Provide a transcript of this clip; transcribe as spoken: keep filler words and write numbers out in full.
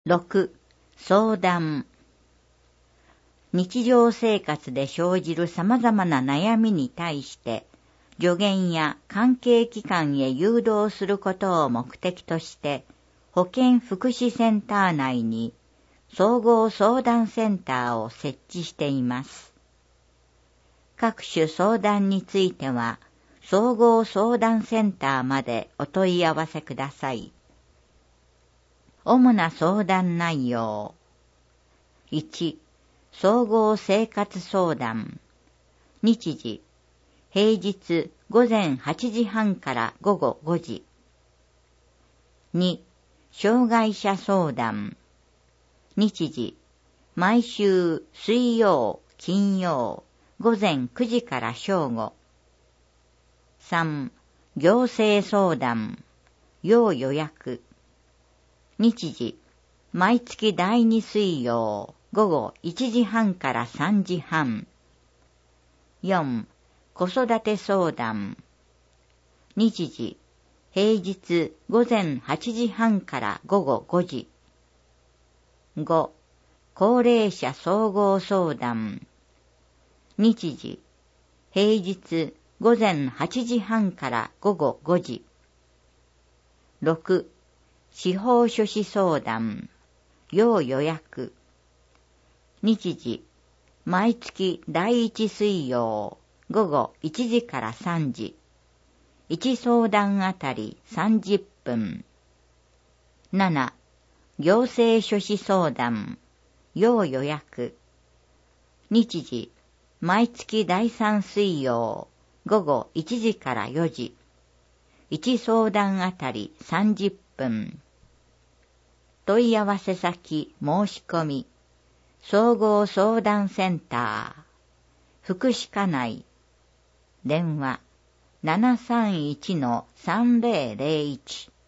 ろく. 相談。日常生活で生じる様々な悩みに対して、助言や関係機関へ誘導することを目的として、保健福祉センター内に総合相談センターを設置しています。各種相談については、総合相談センターまでお問い合わせください。主な相談内容。いち. 総合生活相談。日時。平日午前はちじはんから午後ごじ。に. 障害者相談。日時。毎週水曜、金曜、午前くじから正午。さん. 行政相談。要予約。日時。毎月だいに水曜、午後いちじはんからさんじはん。よん. 子育て相談。日時。平日午前はちじはんから午後ごじ。ご. 高齢者総合相談。日時。平日午前はちじはんから午後ごじ。ろく. 司法書士相談。要予約。日時。毎月だいいち水曜、午後いちじからさんじ。いち相談あたりさんじゅっぷん。なな. 行政書士相談。要予約。日時。毎月だいさん水曜、午後いちじからよじ。いち相談あたりさんじゅっぷん。問い合わせ先申し込み。総合相談センター。福祉課内。電話 ななさんいちのさんぜろぜろいち。